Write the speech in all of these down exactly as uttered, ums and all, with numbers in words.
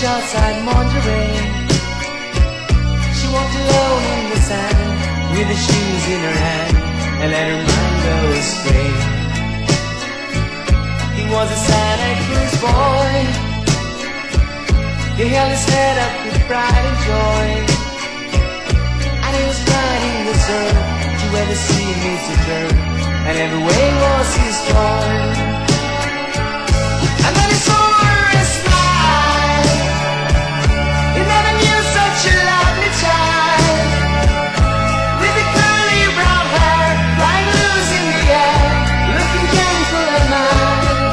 outside Monterey. She walked alone in the sand with her shoes in her hand and let her mind go astray. He was a Santa Cruz boy. He held his head up with pride and joy, and he was riding the surf to where the sea meets the turf, and every wave was his joy. And then he saw her smile. He never knew such a lovely child, with the curly brown hair lying loose in the air, looking gentle and mild.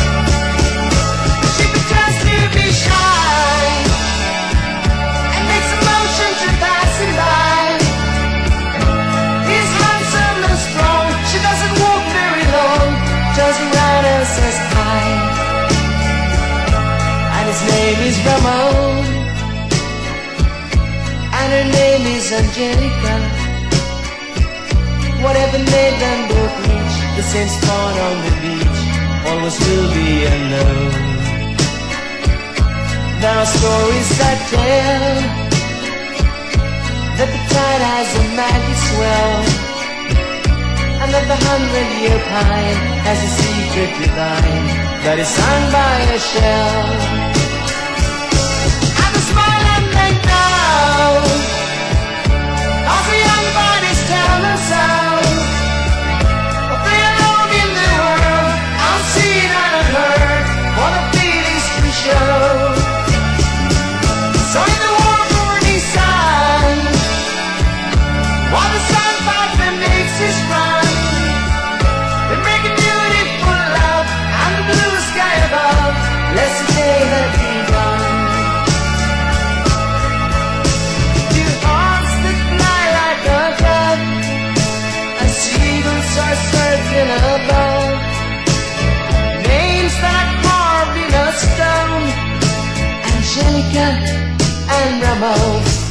She pretends to be shy and makes a motion to pass him by. He's handsome and strong. She doesn't walk very long, turns around and says hi. And his name is Ramon, and her name is Angelica. Whatever made them both reach the same spot on the beach always will be unknown. There are stories that tell that the tide has a magic swell, and that the hundred-year pine has a secret divine that is sung by a shell. And the smile and make now of the young bodies tell themselves that they are alone in the world, unseen and unheard, for the feelings to show. So in the warm morning sun, while the sandpiper makes his run, they make a beautiful love, and the blue sky above lets the day that begun. Two hearts that fly like a dove, and seagulls are circling above, names that are carved in a stone, Angelica and Ramon.